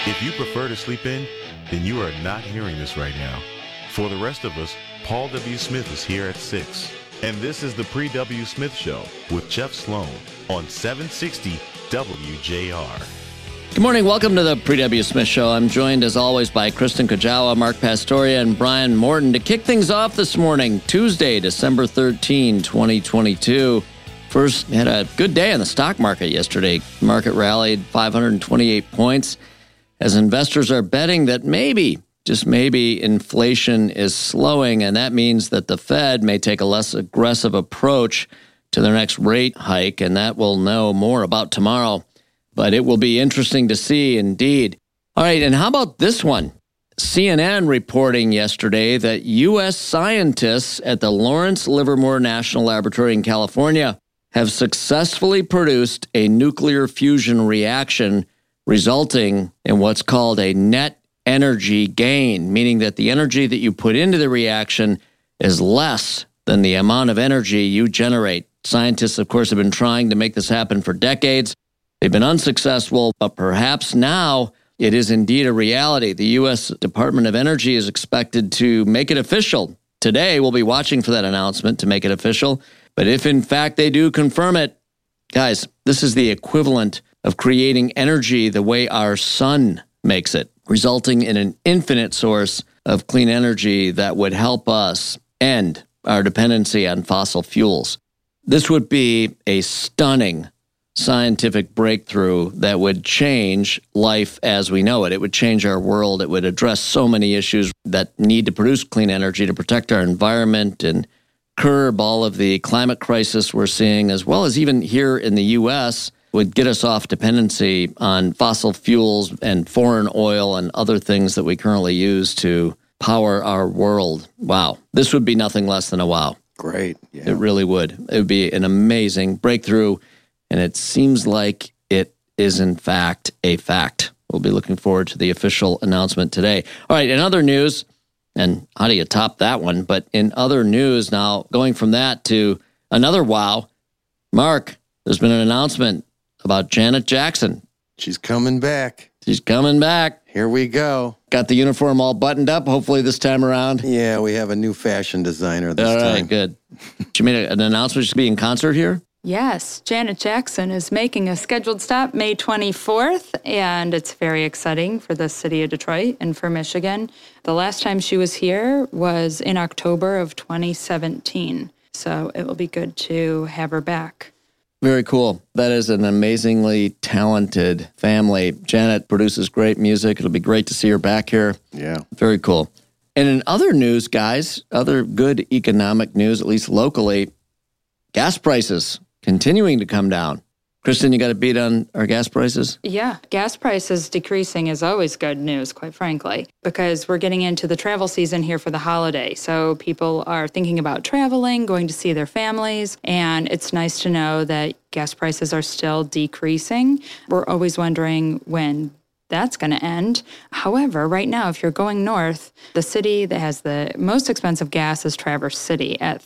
If you prefer to sleep in, then you are not hearing this right now. For the rest of us, Paul W. Smith is here at 6. And this is the Pre-W. Smith Show with Jeff Sloan on 760 WJR. Good morning. Welcome to the Pre-W. Smith Show. I'm joined, as always, by Kristen Kajawa, Mark Pastoria, and Brian Morton to kick things off this morning, Tuesday, December 13, 2022. First, had a good day in the stock market yesterday. Market rallied 528 points as investors are betting that maybe, just maybe, inflation is slowing, and that means that the Fed may take a less aggressive approach to their next rate hike, and that we'll know more about tomorrow. But it will be interesting to see, indeed. All right, and how about this one? CNN reporting yesterday that U.S. scientists at the Lawrence Livermore National Laboratory in California have successfully produced a nuclear fusion reaction resulting in what's called a net energy gain, meaning that the energy that you put into the reaction is less than the amount of energy you generate. Scientists, of course, have been trying to make this happen for decades. They've been unsuccessful, but perhaps now it is indeed a reality. The U.S. Department of Energy is expected to make it official. Today, we'll be watching for that announcement to make it official. But if, in fact, they do confirm it, guys, this is the equivalent of creating energy the way our sun makes it, resulting in an infinite source of clean energy that would help us end our dependency on fossil fuels. This would be a stunning scientific breakthrough that would change life as we know it. It would change our world. It would address so many issues that need to produce clean energy to protect our environment and curb all of the climate crisis we're seeing, as well as even here in the U.S., would get us off dependency on fossil fuels and foreign oil and other things that we currently use to power our world. Wow. This would be nothing less than a wow. Great. Yeah. It really would. It would be an amazing breakthrough, and it seems like it is, in fact, a fact. We'll be looking forward to the official announcement today. All right, in other news, and how do you top that one? But in other news now, going from that to another wow, Mark, there's been an announcement about Janet Jackson. She's coming back. She's coming back. Here we go. Got the uniform all buttoned up, hopefully this time around. Yeah, we have a new fashion designer this time. All right, good. She made an announcement she's going to be in concert here? Yes, Janet Jackson is making a scheduled stop May 24th, and it's very exciting for the city of Detroit and for Michigan. The last time she was here was in October of 2017, so it will be good to have her back. Very cool. That is an amazingly talented family. Janet produces great music. It'll be great to see her back here. Yeah. Very cool. And in other news, guys, other good economic news, at least locally, gas prices continuing to come down. Kristen, you got a beat on our gas prices? Yeah, gas prices decreasing is always good news, quite frankly, because we're getting into the travel season here for the holiday. So people are thinking about traveling, going to see their families, and it's nice to know that gas prices are still decreasing. We're always wondering when that's going to end. However, right now, if you're going north, the city that has the most expensive gas is Traverse City at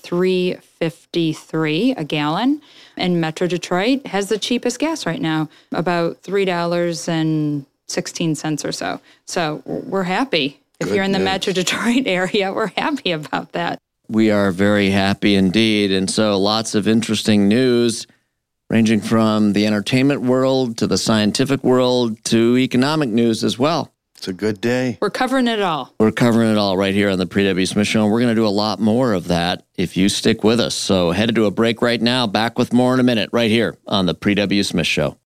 $3.53 a gallon. And Metro Detroit has the cheapest gas right now, about $3.16 or so. So we're happy. If you're in the Metro Detroit area, we're happy about that. We are very happy indeed. And so lots of interesting news, ranging from the entertainment world to the scientific world to economic news as well. It's a good day. We're covering it all. We're covering it all right here on the Pre-W. Smith Show, and we're going to do a lot more of that if you stick with us. So headed to a break right now. Back with more in a minute right here on the Pre-W. Smith Show.